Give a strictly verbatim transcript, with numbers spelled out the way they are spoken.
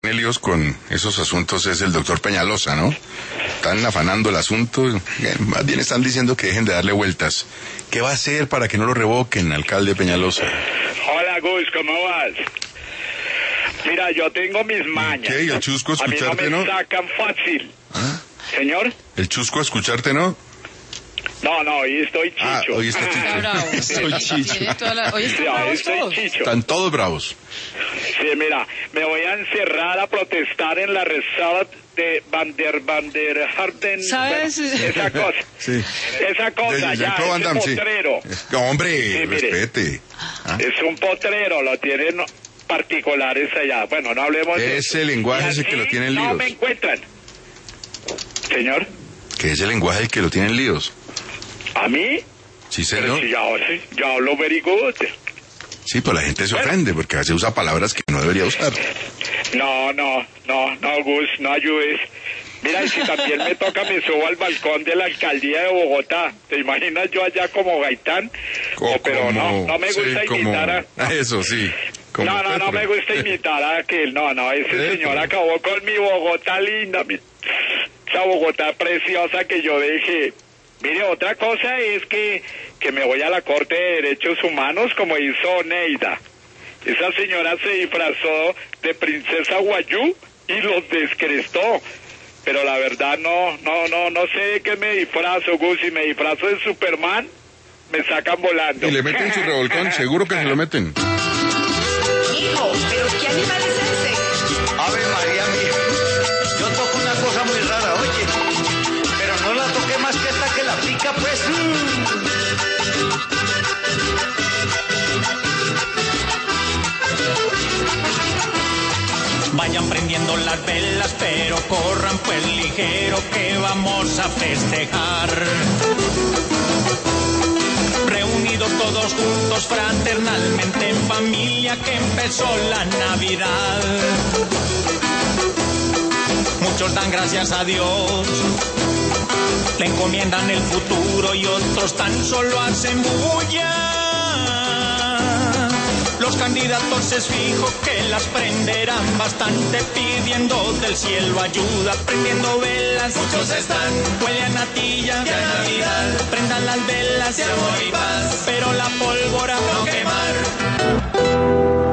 tiene líos con esos asuntos es el doctor Peñalosa, ¿no? Están afanando el asunto, más bien están diciendo que dejen de darle vueltas. ¿Qué va a hacer para que no lo revoquen, alcalde Peñalosa? Hola, Gus, ¿cómo vas? Mira, yo tengo mis mañas. ¿Qué? ¿Y el chusco a escucharte, no? A mí no me sacan fácil. ¿Ah? ¿Señor? ¿El chusco a escucharte, no? No, no, hoy estoy chicho. Ah, hoy está chicho. Está bravo. Estoy chicho. La... Hoy están Sí, hoy bravos estoy todos. chicho. Están todos bravos. Sí, mira, me voy a encerrar a protestar en la reserva de Van der, Van der Harden. ¿Sabes? Esa cosa. Sí. Esa cosa, De- de ya, Jean-Claude Van ese Damme, sí. potrero. No, hombre, Sí, mire. respete. ¿Ah? Es un potrero, lo tienen particulares allá. Bueno, no hablemos de eso. Ese lenguaje Y es el que lo así tienen no líos. me encuentran. Señor, ¿Qué es el lenguaje el que lo tienen líos? ¿a mí? Sí, Pero señor. si yo, sí, yo hablo very good. Sí, pues la gente se ofende porque se usa palabras que no debería usar. No, no, no, no, Gus, no ayudes. Mira, y si también me toca, me subo al balcón de la alcaldía de Bogotá. ¿Te imaginas yo allá como Gaitán? O Oh, pero no, como- no me gusta sí, como- imitar a... Ah, eso sí. como No, no, no Petro. me gusta imitar a aquel. No, no, ese Petro. señor acabó con mi Bogotá linda, mi... esa Bogotá preciosa que yo dejé. Mire, otra cosa es que, que me voy a la Corte de Derechos Humanos como hizo Neida. Esa señora se disfrazó de princesa Guayú y los descrestó. Pero la verdad no, no, no, no sé de qué me disfrazo, Gus. Si me disfrazo de Superman, me sacan volando. Y le meten su revolcón, seguro que se lo meten. Hijo, ¿pero qué animal es ese? Ave María mía, yo toco una cosa muy rara, oye, pero no la toqué más que esta que la pica, pues. Vayan prendiendo las velas, pero corran pues ligero que vamos a festejar. Reunidos todos juntos fraternalmente en familia que empezó la Navidad. Muchos dan gracias a Dios, le encomiendan el futuro y otros tan solo hacen bulla. Los candidatos es fijo que las prenderán bastante, pidiendo del cielo ayuda, prendiendo velas. Muchos están, huele a natilla, ya Navidad, prendan las velas de amor y paz, pero la pólvora no quemar.